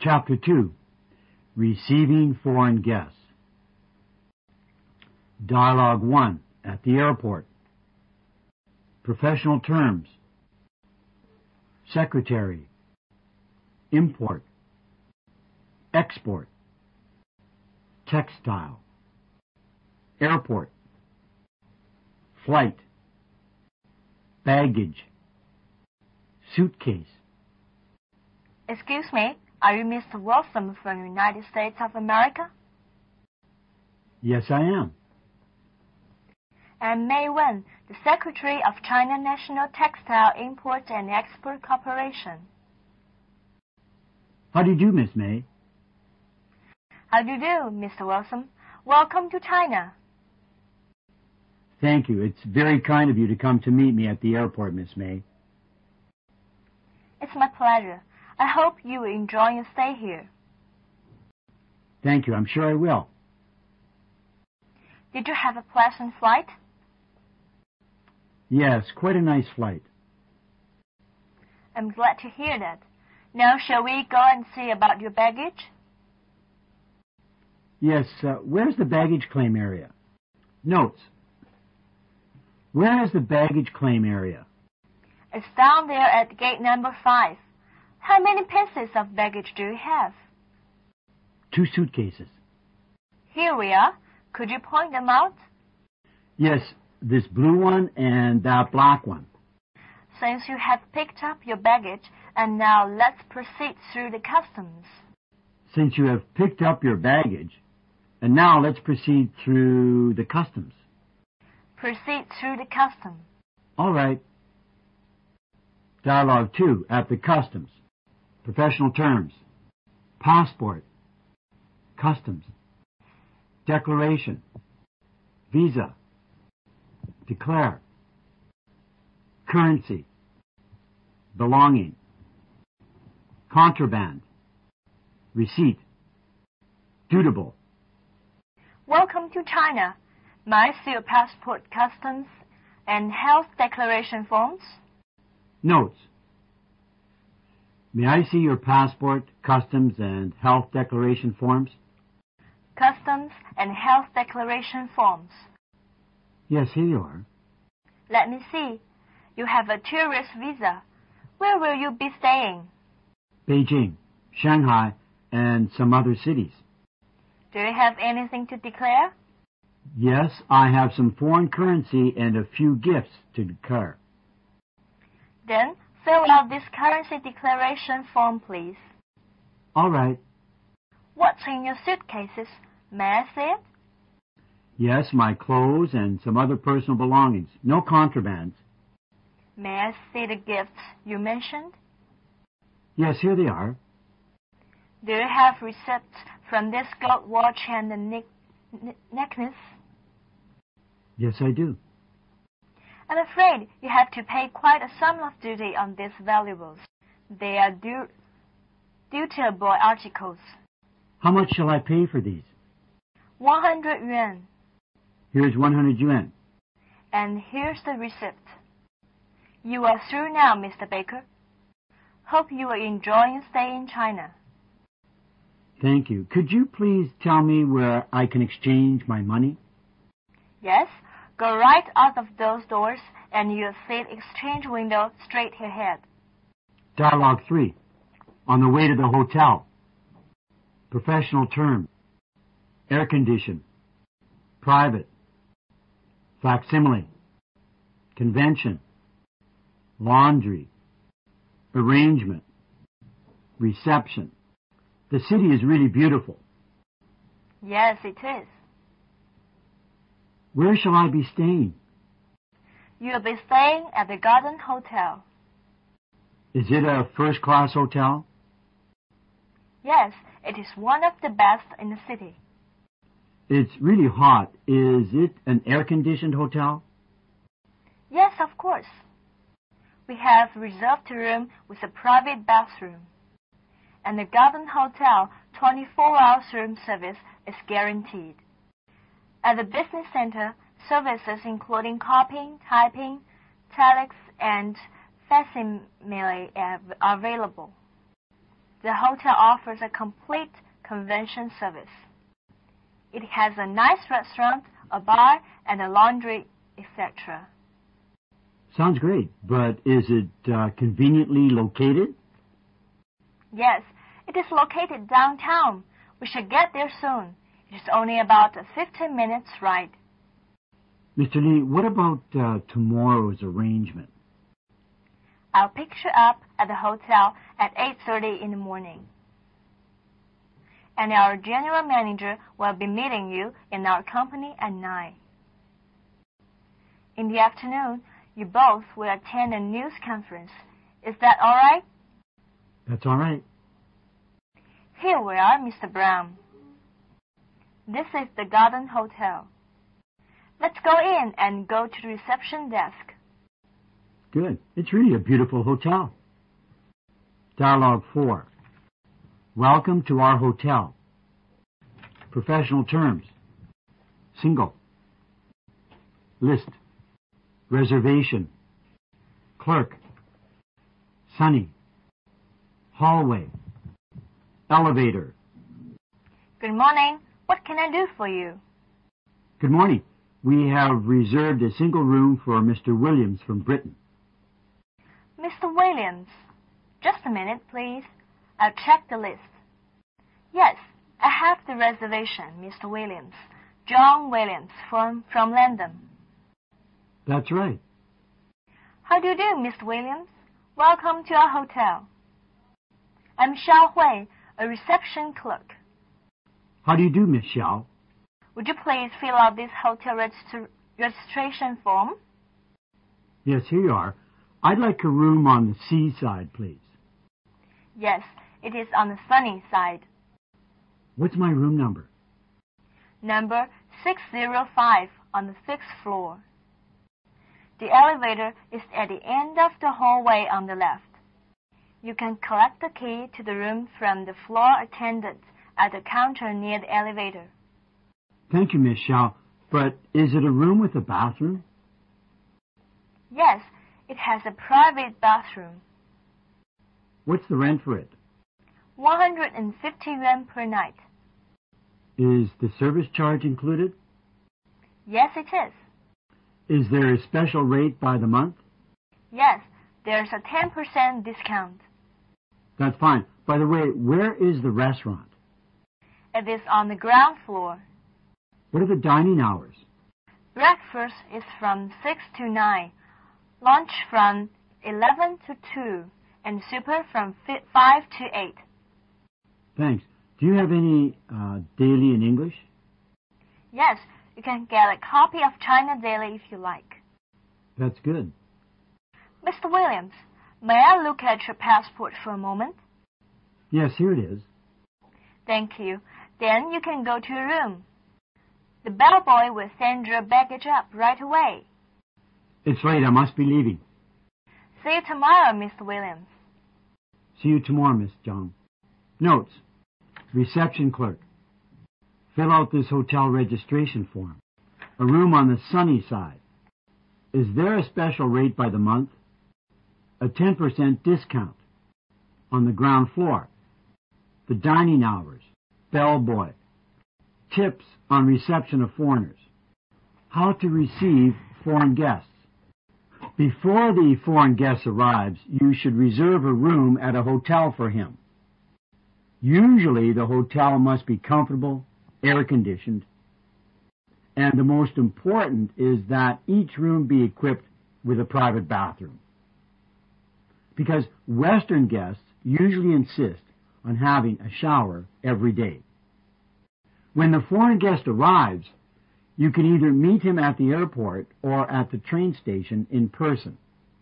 Chapter 2. Receiving Foreign Guests. Dialogue 1. At the airport. Professional terms. Secretary. Import. Export. Textile. Airport. Flight. Baggage. Suitcase. Excuse me, are you Mr. Wilson from the United States of America? Yes, I am. I'm Mei Wen, the Secretary of China National Textile Import and Export Corporation. How do you do, Miss May? How do you do, Mr. Wilson? Welcome to China. Thank you. It's very kind of you to come to meet me at the airport, Miss May. It's my pleasure. I hope you will enjoy your stay here. Thank you. I'm sure I will. Did you have a pleasant flight? Yes, quite a nice flight. I'm glad to hear that. Now shall we go and see about your baggage? Yes, where's the baggage claim area? Notes. Where is the baggage claim area? It's down there at gate number 5. How many pieces of baggage do you have? 2 suitcases. Here we are. Could you point them out? Yes, this blue one and that black one. Since you have picked up your baggage, and now let's proceed through the customs. Since you have picked up your baggage, and now let's proceed through the customs. Proceed through the customs. All right. Dialogue 2, at the customs. Professional terms. Passport. Customs. Declaration. Visa. Declare. Currency. Belonging. Contraband. Receipt. Dutiable. Welcome to China. May I see your passport, customs, and health declaration forms? Notes. May I see your passport, customs, and health declaration forms? Customs and health declaration forms. Yes, here you are. Let me see. You have a tourist visa. Where will you be staying? Beijing, Shanghai, and some other cities. Do you have anything to declare? Yes, I have some foreign currency and a few gifts to declare. Then fill out this currency declaration form, please. All right. What's in your suitcases? May I see it? Yes, my clothes and some other personal belongings. No contrabands. May I see the gifts you mentioned? Yes, here they are. Do you have receipts from this gold watch and the necklace? Yes, I do. I'm afraid you have to pay quite a sum of duty on these valuables. They are dutiable articles. How much shall I pay for these? 100 yuan. Here's 100 yuan. And here's the receipt. You are through now, Mr. Baker. Hope you will enjoy your stay in China. Thank you. Could you please tell me where I can exchange my money? Yes. Go right out of those doors and you'll see the exchange window straight ahead. Dialogue 3. On the way to the hotel. Professional term. Air condition. Private. Facsimile. Convention. Laundry. Arrangement. Reception. The city is really beautiful. Yes, it is. Where shall I be staying? You'll be staying at the Garden Hotel. Is it a first-class hotel? Yes, it is one of the best in the city. It's really hot. Is it an air-conditioned hotel? Yes, of course. We have reserved a room with a private bathroom. And the Garden Hotel 24-hour room service is guaranteed. At the business center, services including copying, typing, telex, and facsimile are available. the hotel offers a complete convention service. It has a nice restaurant, a bar, and a laundry, etc. Sounds great, but is it conveniently located? Yes, it is located downtown. We should get there soon. It is only about a 15 minutes ride. Mr. Lee, what about tomorrow's arrangement? I'll pick you up at the hotel at 8:30 in the morning. And our general manager will be meeting you in our company at 9. In the afternoon, you both will attend a news conference. Is that all right? That's all right. Here we are, Mr. Brown. This is the Garden Hotel. Let's go in and go to the reception desk. Good. It's really a beautiful hotel. Dialogue 4. Welcome to our hotel. Professional terms. Single. List. Reservation. Clerk. Sunny. Hallway. Elevator. Good morning. What can I do for you? Good morning. We have reserved a single room for Mr. Williams from Britain. Mr. Williams. Just a minute, please. I'll check the list. Yes, I have the reservation, Mr. Williams. John Williams from London. That's right. How do you do, Mr. Williams? Welcome to our hotel. I'm Xiao Hui, a reception clerk. How do you do, Miss Xiao? Would you please fill out this hotel registration form? Yes, here you are. I'd like a room on the seaside, please. Yes, it is on the sunny side. What's my room number? Number 605 on the 6th floor. The elevator is at the end of the hallway on the left. You can collect the key to the room from the floor attendant at the counter near the elevator. Thank you, Miss Xiao. But is it a room with a bathroom? Yes, it has a private bathroom. What's the rent for it? 150 yuan per night. Is the service charge included? Yes, it is. Is there a special rate by the month? Yes, there's a 10% discount. That's fine. By the way, where is the restaurant? It is on the ground floor. What are the dining hours? Breakfast is from 6 to 9, lunch from 11 to 2, and supper from 5 to 8. Thanks. Do you have any daily in English? Yes, you can get a copy of China Daily if you like. That's good. Mr. Williams, may I look at your passport for a moment? Yes, here it is. Thank you. Then you can go to your room. The bellboy will send your baggage up right away. It's late. I must be leaving. See you tomorrow, Mr. Williams. See you tomorrow, Miss Zhang. Notes. Reception clerk. Fill out this hotel registration form. A room on the sunny side. Is there a special rate by the month? A 10% discount. On the ground floor. The dining hours. Bellboy. Tips on reception of foreigners. How to receive foreign guests. Before the foreign guest arrives, you should reserve a room at a hotel for him. Usually the hotel must be comfortable, air-conditioned, and the most important is that each room be equipped with a private bathroom. Because Western guests usually insist on having a shower every day. When the foreign guest arrives, you can either meet him at the airport or at the train station in person,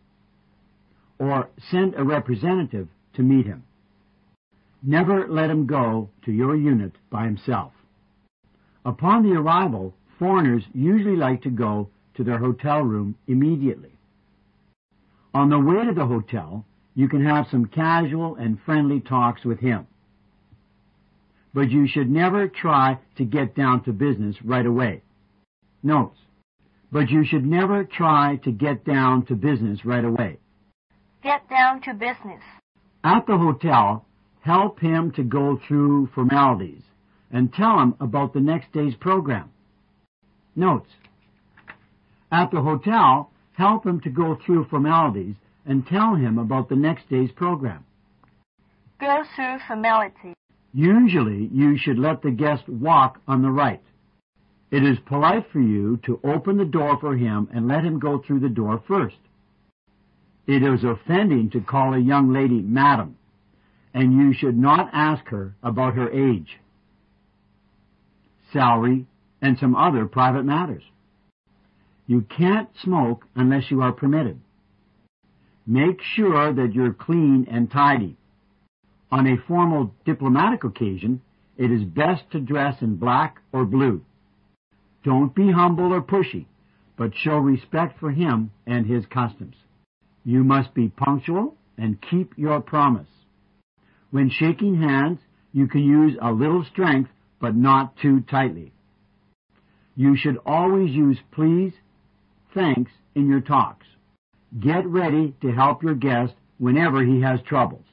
or send a representative to meet him. Never let him go to your unit by himself. Upon the arrival, foreigners usually like to go to their hotel room immediately. On the way to the hotel, you can have some casual and friendly talks with him. But you should never try to get down to business right away. Notes. But you should never try to get down to business right away. Get down to business. At the hotel, help him to go through formalities and tell him about the next day's program. Notes. At the hotel, help him to go through formalities and tell him about the next day's program. Go through formalities. Usually, you should let the guest walk on the right. It is polite for you to open the door for him and let him go through the door first. It is offending to call a young lady madam, and you should not ask her about her age, salary, and some other private matters. You can't smoke unless you are permitted. Make sure that you're clean and tidy. On a formal diplomatic occasion, it is best to dress in black or blue. Don't be humble or pushy, but show respect for him and his customs. You must be punctual and keep your promise. When shaking hands, you can use a little strength, but not too tightly. You should always use please, thanks in your talks. Get ready to help your guest whenever he has troubles.